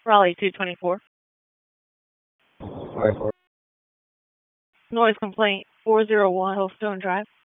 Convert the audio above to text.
Raleigh 224. Alright, Noise complaint 401 Hillstone Drive.